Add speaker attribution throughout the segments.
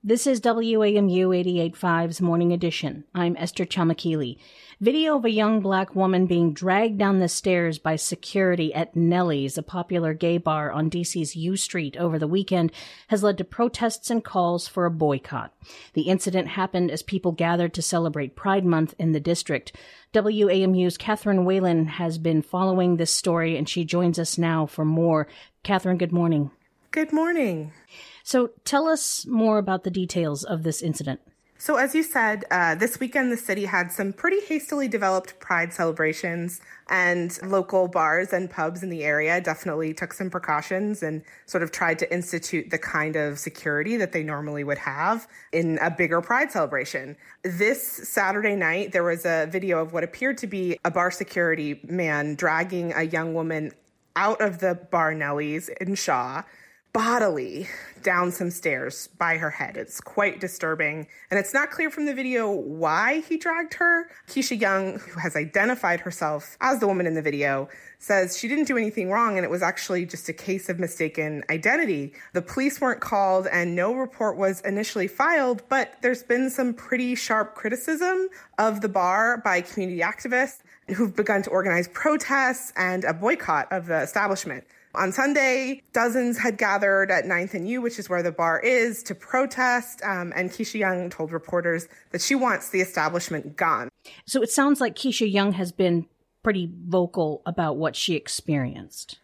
Speaker 1: This is WAMU 88.5's Morning Edition. I'm Esther Chamakili. Video of a young black woman being dragged down the stairs by security at Nellie's, a popular gay bar on DC's U Street over the weekend, has led to protests and calls for a boycott. The incident happened as people gathered to celebrate Pride Month in the district. WAMU's Catherine Whalen has been following this story, and she joins us now for more. Catherine, good morning.
Speaker 2: Good morning.
Speaker 1: So tell us more about the details of this incident.
Speaker 2: So as you said, this weekend the city had some pretty hastily developed Pride celebrations, and local bars and pubs in the area definitely took some precautions and sort of tried to institute the kind of security that they normally would have in a bigger Pride celebration. This Saturday night, there was a video of what appeared to be a bar security man dragging a young woman out of the bar Nellie's in Shaw, bodily down some stairs by her head. It's quite disturbing. And it's not clear from the video why he dragged her. Keisha Young, who has identified herself as the woman in the video, says she didn't do anything wrong and it was actually just a case of mistaken identity. The police weren't called and no report was initially filed, but there's been some pretty sharp criticism of the bar by community activists who've begun to organize protests and a boycott of the establishment. On Sunday, dozens had gathered at 9th and U, which is where the bar is, to protest, and Keisha Young told reporters that she wants the establishment gone.
Speaker 1: So it sounds like Keisha Young has been pretty vocal about what she experienced.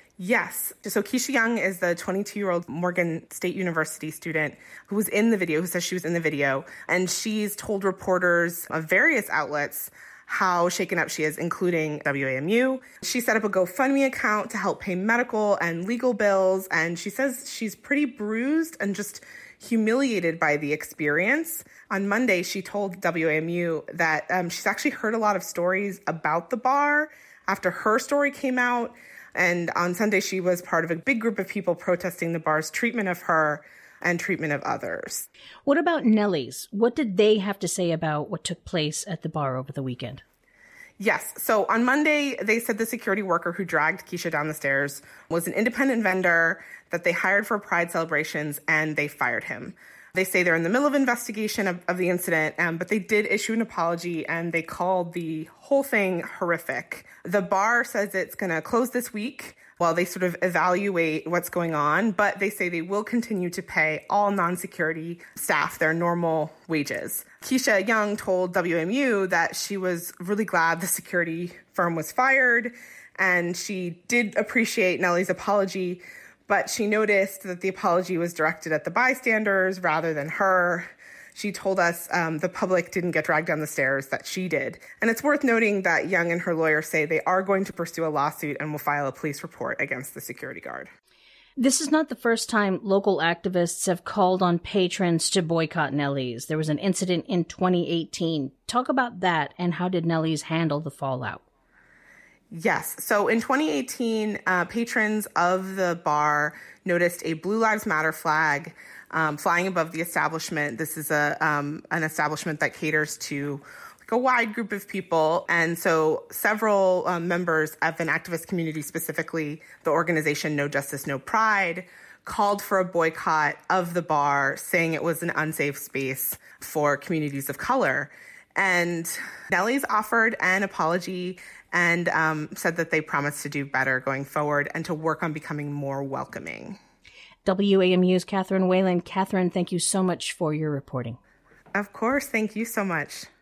Speaker 2: Yes. So Keisha Young is the 22-year-old Morgan State University student who was in the video, who says she was in the video, and she's told reporters of various outlets how shaken up she is, including WAMU. She set up a GoFundMe account to help pay medical and legal bills, and she says she's pretty bruised and just humiliated by the experience. On Monday, she told WAMU that she's actually heard a lot of stories about the bar after her story came out, and on Sunday, she was part of a big group of people protesting the bar's treatment of her and treatment of others.
Speaker 1: What about Nellie's? What did they have to say about what took place at the bar over the weekend?
Speaker 2: Yes. So on Monday, they said the security worker who dragged Keisha down the stairs was an independent vendor that they hired for Pride celebrations, and they fired him. They say they're in the middle of investigation of the incident, but they did issue an apology, and they called the whole thing horrific. The bar says it's going to close this week while they sort of evaluate what's going on, but they say they will continue to pay all non-security staff their normal wages. Keisha Young told WMU that she was really glad the security firm was fired, and she did appreciate Nellie's apology, but she noticed that the apology was directed at the bystanders rather than her. She told us the public didn't get dragged down the stairs, that she did. And it's worth noting that Young and her lawyer say they are going to pursue a lawsuit and will file a police report against the security guard.
Speaker 1: This is not the first time local activists have called on patrons to boycott Nellie's. There was an incident in 2018. Talk about that, and how did Nellie's handle the fallout?
Speaker 2: Yes. So in 2018, patrons of the bar noticed a Blue Lives Matter flag flying above the establishment. This is an establishment that caters to a wide group of people. And so several members of an activist community, specifically the organization No Justice, No Pride, called for a boycott of the bar, saying it was an unsafe space for communities of color. And Nellie's offered an apology and said that they promised to do better going forward and to work on becoming more welcoming.
Speaker 1: WAMU's Catherine Whalen. Catherine, thank you so much for your reporting.
Speaker 2: Of course. Thank you so much.